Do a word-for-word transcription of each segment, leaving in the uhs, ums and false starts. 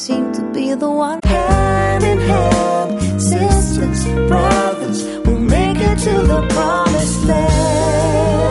seem to be the one. Hand in hand, sisters, brothers, we'll make it to the promised land.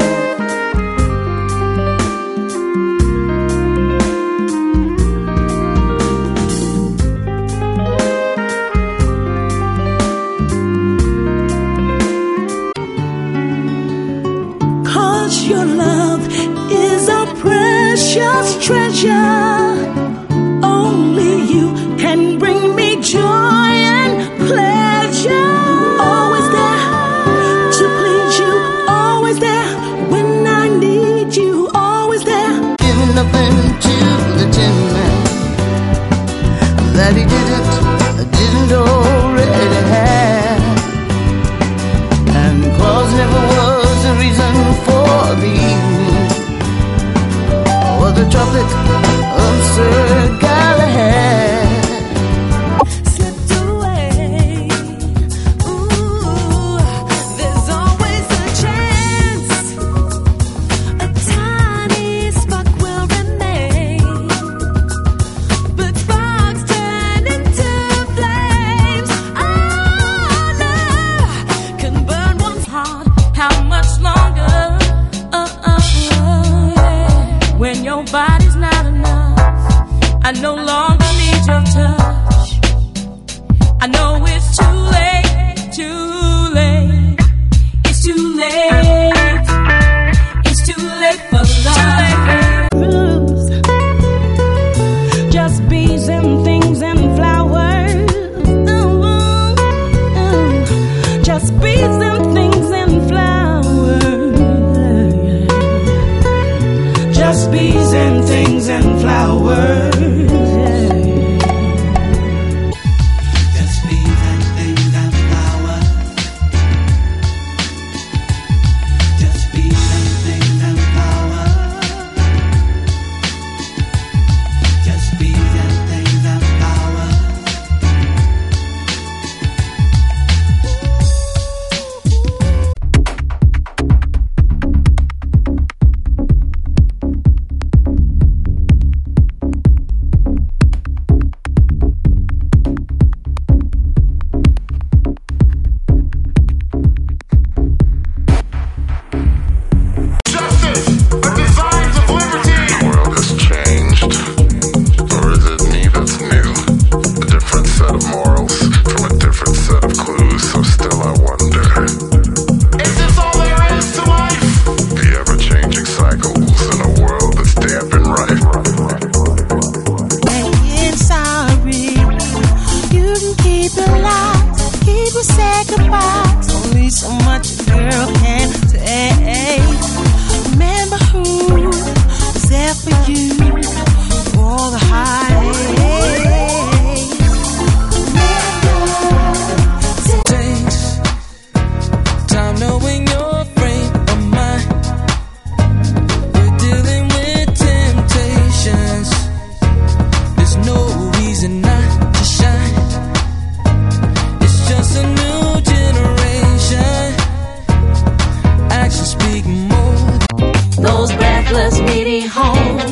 Your love is a precious treasure. Only you can bring me joy and pleasure. Always there to please you, always there when I need you, always there. Giving nothing to the tin man that he didn't, didn't already have. And cause never was a reason for the evening or the Tropic of Sir Galahad. Slipped away. Ooh, there's always a chance. A tiny spark will remain, but sparks turn into flames. Oh, love can burn one's heart. How much longer? When your body's not enough, I no longer need your touch. I know it's too late, too late. It's too late. It's too late for love. Just bees and things and flowers. Ooh, ooh. Just bees and things and flowers. Just bees and things and flowers. Just bees and things and flowers. Just bees and things and flowers. Just bees and things and flowers. So much a girl can take. Remember who was there for you for all the highs. Takes time knowing your frame of mind. We're dealing with temptations. There's no reason not to shine. It's just a new generation. Actions speak more. those breathless, needy homes.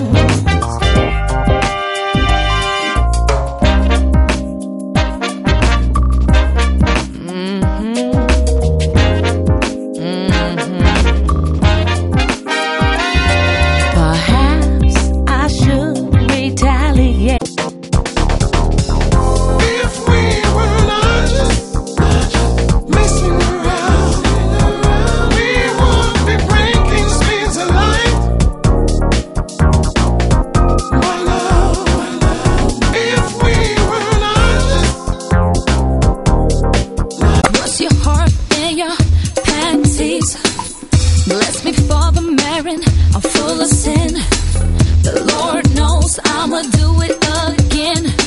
Bless me for the marrying, I'm full of sin. The Lord knows I'ma do it again.